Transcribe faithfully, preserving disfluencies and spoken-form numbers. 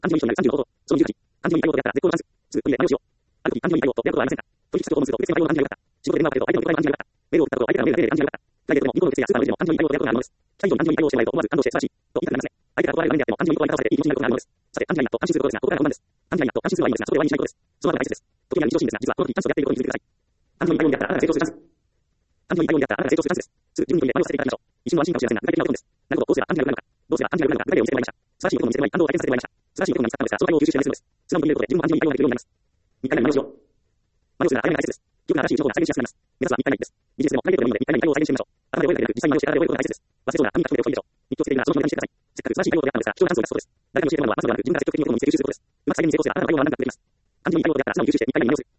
アンティモニとなるさんじゅうのこと。そのにじゅうはち。アンティモニ対応とやったら絶好のチャンス。数、トイレ内容しよう。ある時、アンティモニ対応とやることはありませんか。取引先と訪問すると別に対応のアンティモニだった。仕事で電話をかけると相手のリプライのアンティモニだった。メールを送ったことを相手からメールが出るアンティモニだった。プライベートでも銀行の決済やスーパーマルでもアンティモニ対応とやることがあるのです。対応にアンティモニ対応をしていないと思わず安堵してしまいと言いたくなりますね。と言いたくなりますね。相手から断られる何であってもアンティモニに声が返されていい気持ちになることがあるのです。さて、アンティモニだと安心することですが、ここからが本番です。アンティモニだと安心するはいいのですが、そこでは意味しないことです。その後が大切です。時には日常シーンですが、実はこの時チャンスをやっていることに気づいてください。アンティモニ対応にあったらあなたが成長するチャンス。アンティモニ対応にあったらあなたが成長するチャンスです。数、じゅうにんで前をさせていただきましょう。一瞬の安心かもしれませんが、具体的なことです。なるほど、どうすればアンティモニがなるのか。どうすればアンティモニがなるのか、具体例を見せてもらいました。素晴らしいことも見せてもらい、感動を体験させてもらいました。素晴らしいことが見つかったのですが、その対応を吸収しないするのです。素直に見ることで自分もアンティモニ対応ができるようになります。みっかめの見直しを。迷うするが大変大切です。記憶が新しい情報が再現しやすくなります。目指すはみっかめです。ビジネスでもプライベートでもいいのでみっかめに対応を再現してみましょう。頭で覚えるだけでなく、実際に迷うしてからで覚えることが大切です。忘れそうな紙に書き込んでおくといいでしょう。日記をつけているならそのノートにしてください。せっかく素晴らしい対応をやったのですが、貴重な感想を出すそうです。誰かに教えてもらうのは朝ではなく、自分が積極的に行くことを見つけ吸収することです。うまく再現に成功するが、あなたの対応は何だかできます。アンティモニ対応でやったら素直に吸収してみっかめに見直す。